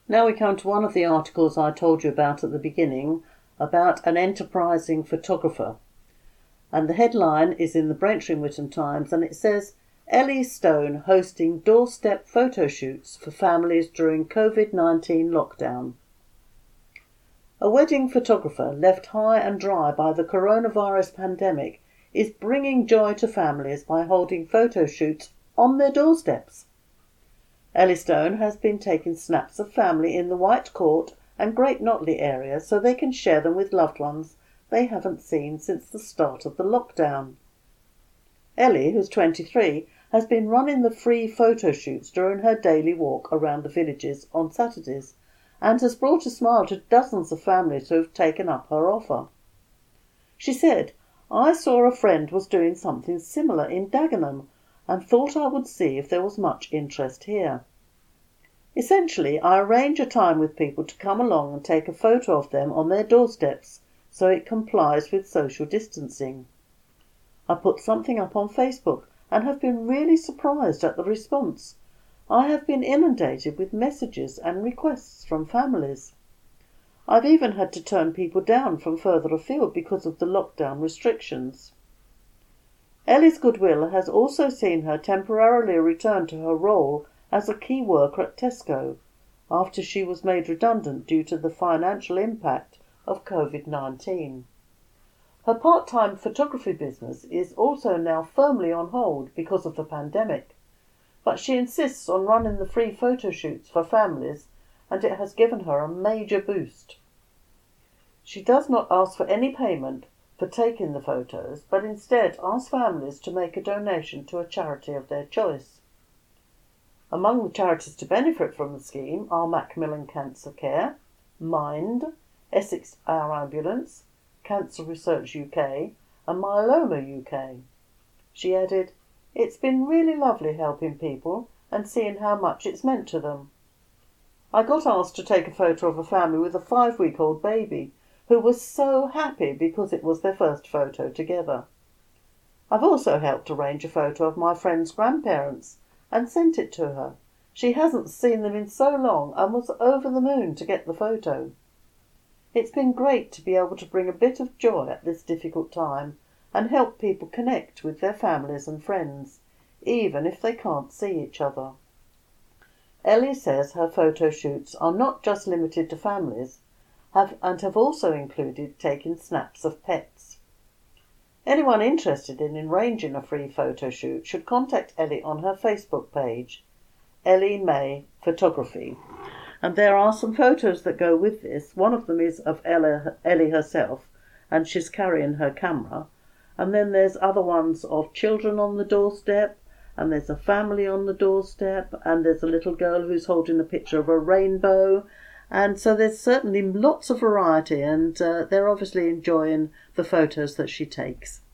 Now we come to one of the articles I told you about at the beginning, about an enterprising photographer. And the headline is in the Braintree and Whittam Times, and it says, Ellie Stone hosting doorstep photo shoots for families during COVID-19 lockdown. A wedding photographer left high and dry by the coronavirus pandemic is bringing joy to families by holding photo shoots on their doorsteps. Ellie Stone has been taking snaps of family in the White Court and Great Notley area so they can share them with loved ones they haven't seen since the start of the lockdown. Ellie, who's 23, has been running the free photo shoots during her daily walk around the villages on Saturdays and has brought a smile to dozens of families who have taken up her offer. She said, "I saw a friend was doing something similar in Dagenham and thought I would see if there was much interest here. Essentially, I arrange a time with people to come along and take a photo of them on their doorsteps so it complies with social distancing. I put something up on Facebook and have been really surprised at the response. I have been inundated with messages and requests from families. I've even had to turn people down from further afield because of the lockdown restrictions." Ellie's goodwill has also seen her temporarily return to her role as a key worker at Tesco after she was made redundant due to the financial impact of COVID-19. Her part-time photography business is also now firmly on hold because of the pandemic, but she insists on running the free photo shoots for families, and it has given her a major boost. She does not ask for any payment for taking the photos, but instead asks families to make a donation to a charity of their choice. Among the charities to benefit from the scheme are Macmillan Cancer Care, Mind, Essex Our Ambulance, Cancer Research UK and Myeloma UK. She added, "It's been really lovely helping people and seeing how much it's meant to them. I got asked to take a photo of a family with a 5-week-old baby who was so happy because it was their first photo together. I've also helped arrange a photo of my friend's grandparents and sent it to her. She hasn't seen them in so long and was over the moon to get the photo. It's been great to be able to bring a bit of joy at this difficult time and help people connect with their families and friends, even if they can't see each other." Ellie says her photo shoots are not just limited to families, have also included taking snaps of pets. Anyone interested in arranging a free photo shoot should contact Ellie on her Facebook page, Ellie May Photography. And there are some photos that go with this. One of them is of Ellie herself, and she's carrying her camera. And then there's other ones of children on the doorstep, and there's a family on the doorstep, and there's a little girl who's holding a picture of a rainbow. And so there's certainly lots of variety, and they're obviously enjoying the photos that she takes.